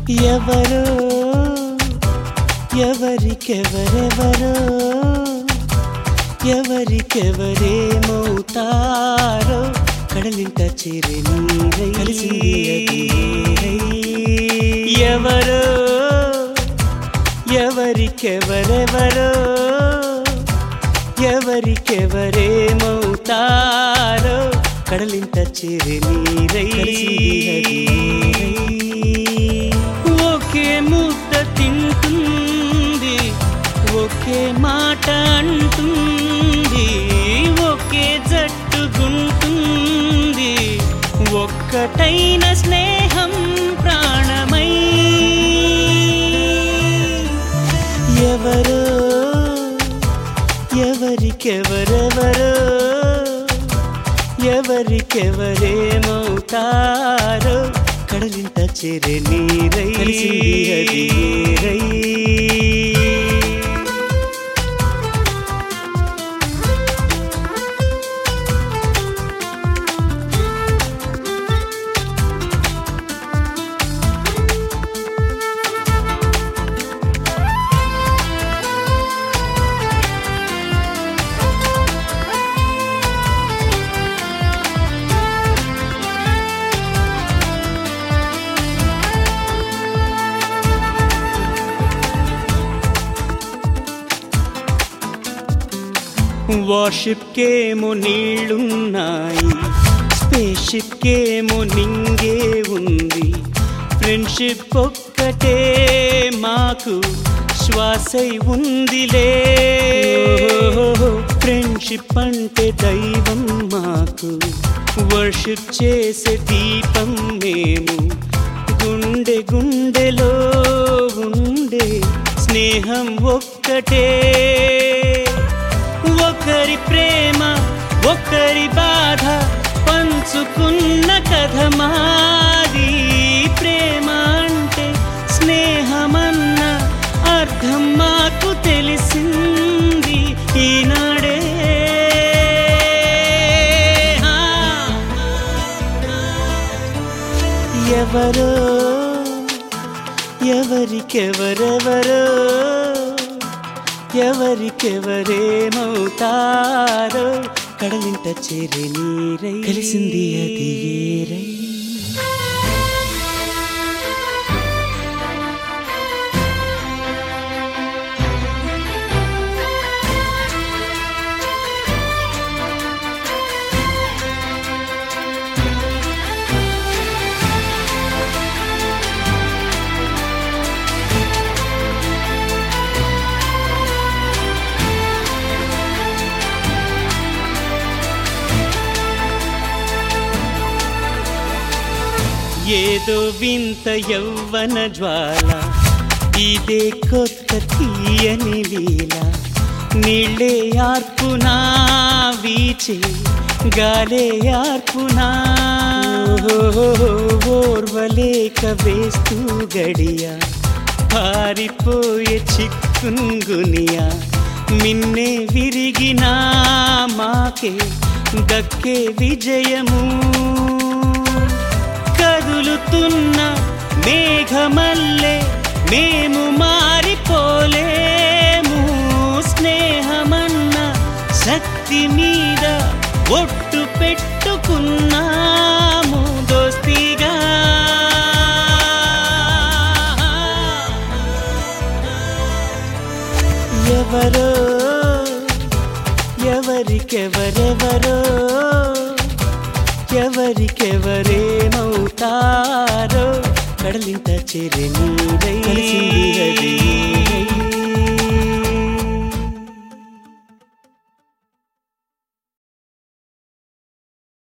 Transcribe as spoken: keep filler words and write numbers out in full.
ఎవరో ఎవరికెవరెవరో ఎవరికెవరేమవుతారో కడలింట చేరే నీరై కలిసింది అది ఎవరో ఎవరికెవరెవరో ఎవరికెవరేమవుతారో కడలింట చేరే నీరై ఒకే ముద్ద తింటుంది ఒకే మాట అంటుంది ఒకే జట్టుగుంటుంది ఒక్కటైన స్నేహం ప్రాణమై ఎవరో ఎవరికెవరెవరో ఎవరికెవరేమవుతారో కడలింట చేరే నీరై కలిసింది అది నీరై వార్షిప్ కేమో నీళ్ళున్నాయి స్పేస్షిప్ కేమో నింగే ఉంది ఫ్రెండ్షిప్ ఒక్కటే మాకు శ్వాసై ఉందిలే ఫ్రెండ్షిప్ అంటే దైవం మాకు వర్షిప్ చేసే దీపం మేము గుండె గుండెలో ఉండే స్నేహం ఒక్కటే ఒకరి ప్రేమ ఒకరి బాధ పంచుకున్న కథ మాది ప్రేమ అంటే స్నేహమన్న అర్థం మాకు తెలిసింది ఈనాడే ఎవరో ఎవరికెవరెవరో ఎవరికెవరేమవుతారో కడలింట చేరే నీరై కలిసింది అది ఏరై ఏదో వింత యవ్వన జ్వాల ఇదే కొత్త తీయని లీల నీళ్ళే ఆర్పునా వీచే గాలే ఆర్పునా ఓర్వలేక వేస్తూ గడియ పారిపోయే చిక్కున్గునియా మిన్నే విరిగినా మాకే దక్కే విజయము కదులుతున్న మేఘమల్లే మేము మారిపోలేము స్నేహమన్న శక్తి మీద ఒట్టు పెట్టుకున్నాము దోస్తీగా ఎవరో ఎవరికెవరెవరో ఎవరికెవరేమవుతారో కడలింట చేరే నీరై కలిసింది అది